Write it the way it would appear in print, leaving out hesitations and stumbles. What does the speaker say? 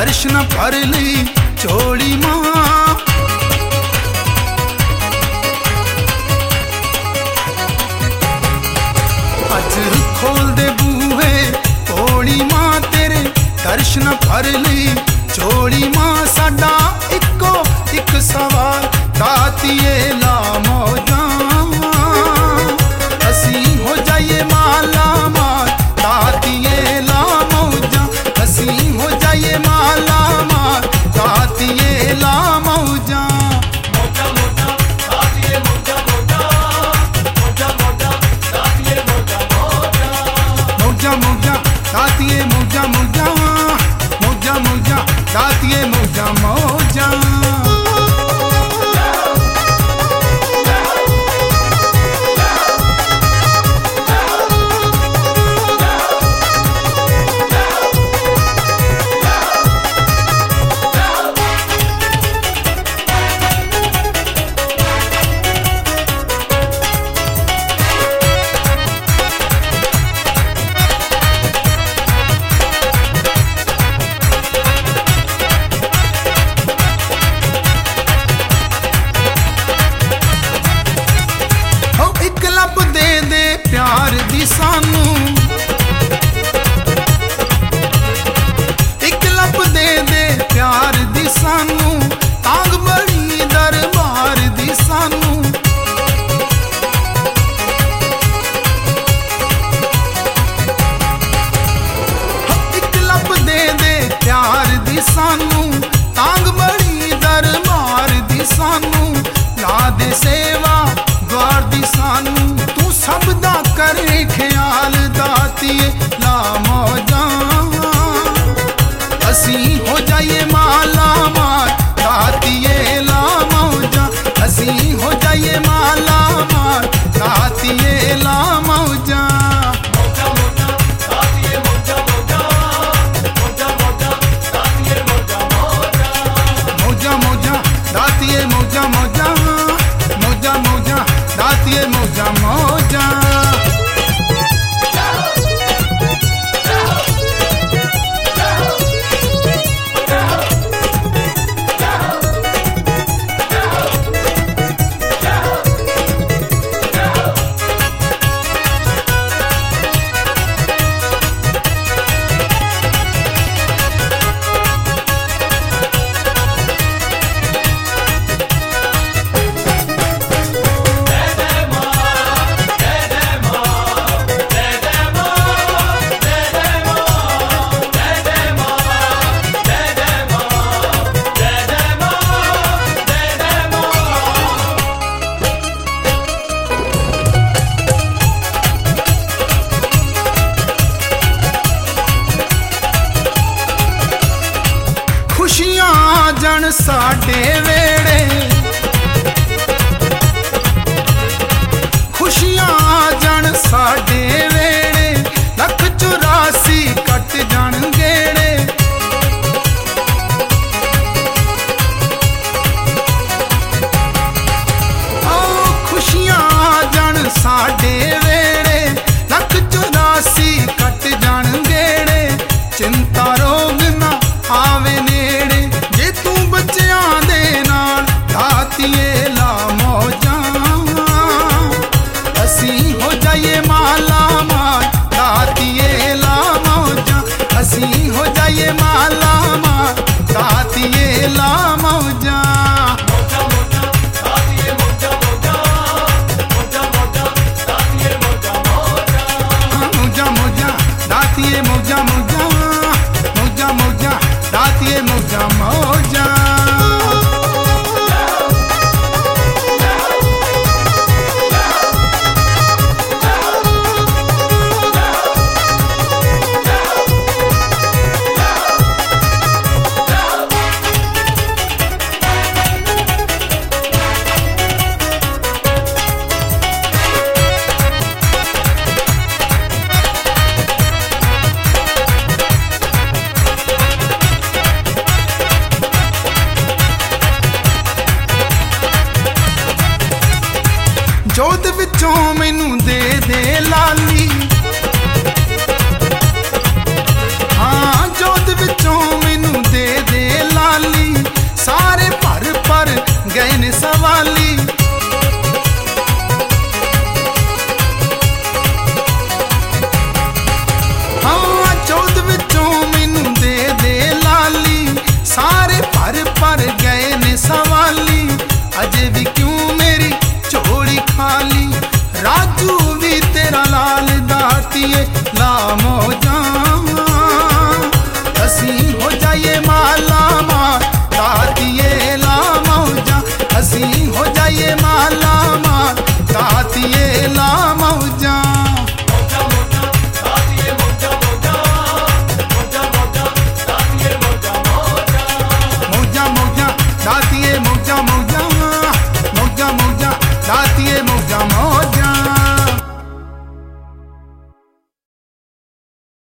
दर्शन भर ली झोली मां। अज खोल दे बूहे भोली मां तेरे दर्शन भर ली झोली मां। साडा इको एक सवाल दातिए ला मौजा, असी हो जाइए माला माल दातिए ला मौजा, असी हो जाइए माला माल दातिए ला मौजा। मौजा मौजा दातिए मौजा मौजा, मौजा मौजा दातिए मौजा मौजा। प्यार दी सानू एक लप दे दे प्यार दी सानू, तांग बड़ी दरबार दी सानू। एक लप दे दे प्यार दी सानू, तांग बड़ी दरबार दी सानू। ला दे सेवा द्वार दी सानू, तू सब दा करे ख्याल दातिए ला मौजा। असी हो जाइए माला माल दातिए ला मौजा, असी हो जाइए माला माल दातिए ला मौजा। मौजा मौजा दातिए मौजा मौजा, मौजा मौजा दातिए मौजा मौजा। खुशियां जन साडे वेड़े, खुशियां जन साडे वेड़े, लख 84 कट जन गेड़े। खुशियां जन साडे वेड़े, लख 84 कट जन गेड़े। चिंता रोग ना आवे नेड़े, जे तू बच्चियां दे नाल दातिए ला मौजा। असी हो जाइए माला माल दातिए ला मौजा, असी गए ने सवाली